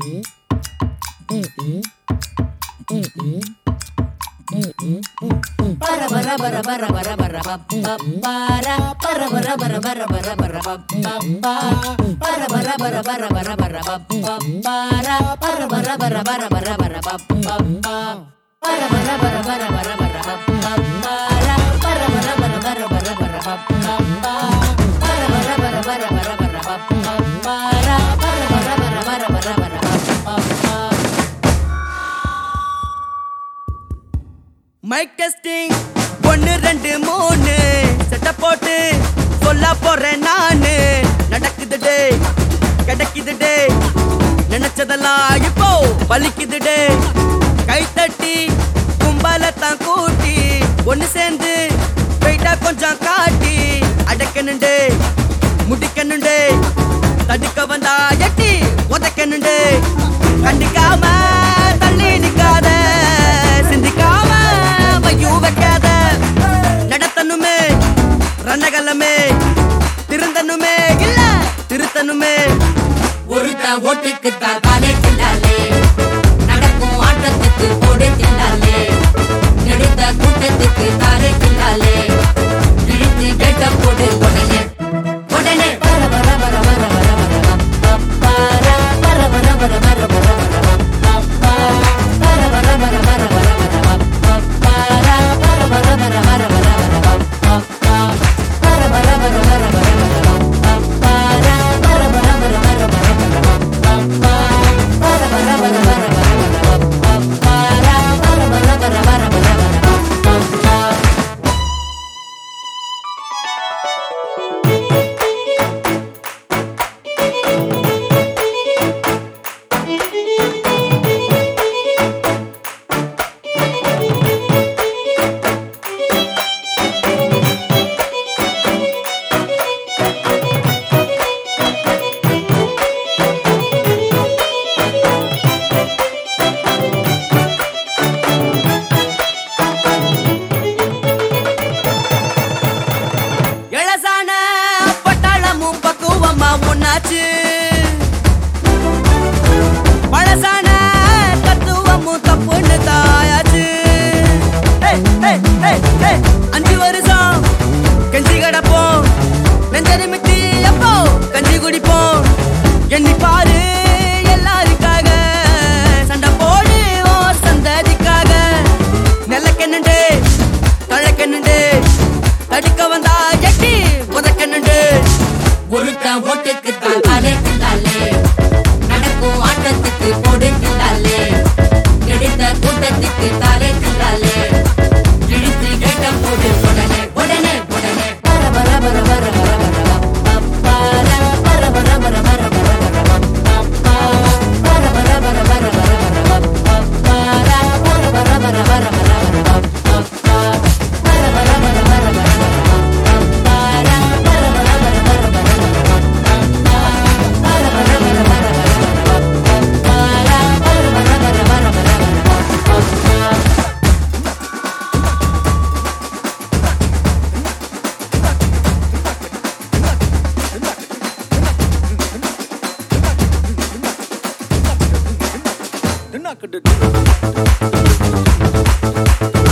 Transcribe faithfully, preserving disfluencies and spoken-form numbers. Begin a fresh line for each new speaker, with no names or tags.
Para para para para para para pa para para para para para para para pa para para para para para para pa para para para para para para para pa para para para para para para pa para para para para para para para pa para para para para para para pa para para para para para para
mic testing ஒன்னு ரெண்டு மூணு செட்ட போட்டு சொல்ல போறேன் நானு நடக்குது டே கிடைக்குது டே நினைச்சதெல்லாம் இப்போ பலிக்குது டே கை தட்டி கும்பலத்தான் கூட்டி ஒன்னு சேர்ந்து போயிட்டா கொஞ்சம் காட்டி அடக்கணுண்டே முடிக்கணுண்டே தடுக்க வந்தா எட்டி உதைக்கணுண்டே கண்டிக்காம தள்ளி நிக்காத சிந்திக்காம வையும் வைக்காத நடத்தணுமே ரணகலமே திருந்தனுமே இல்ல திருத்தனுமே
ஒருத்த ஓட்டுக்கு தான் காலே தில்லாலே நடக்கும் ஆட்டத்துக்கு போடு தில்லாலே எடுத்த கூட்டத்துக்கு தாரே தில்லாலே இழுத்து கேட்ட போடு உடனே உடனே பர பர பர பர பர பர பர பர பர பர பர
பழசான தத்துவமும் தப்புன்னு தாயாச்சு அஞ்சு வருஷம் கஞ்சி கடப்போம் நெஞ்சரி மிட்டி எப்போ கஞ்சி குடிப்போம் எண்ணி பாரு எல்லாருக்காக சண்டை போடு ஓ சந்ததிக்காக நெல்லக்கண்ணுண்டு தழக்கண்ணுண்டு தடுக்க வந்தா எட்டி உதக்கண்ணுண்டு
ஒருத்த ஓட்டுக்கு தான் காலே தில்லாலே நடக்கும் ஆட்டத்துக்கு போடு தில்லாலே எடுத்த கூட்டத்துக்கு தாரே தில்லாலே இழுத்து கேட்ட போடு உடனே உடனே உடனே பர பர பர பர பர பர பர பர பர பர பர
Knock it.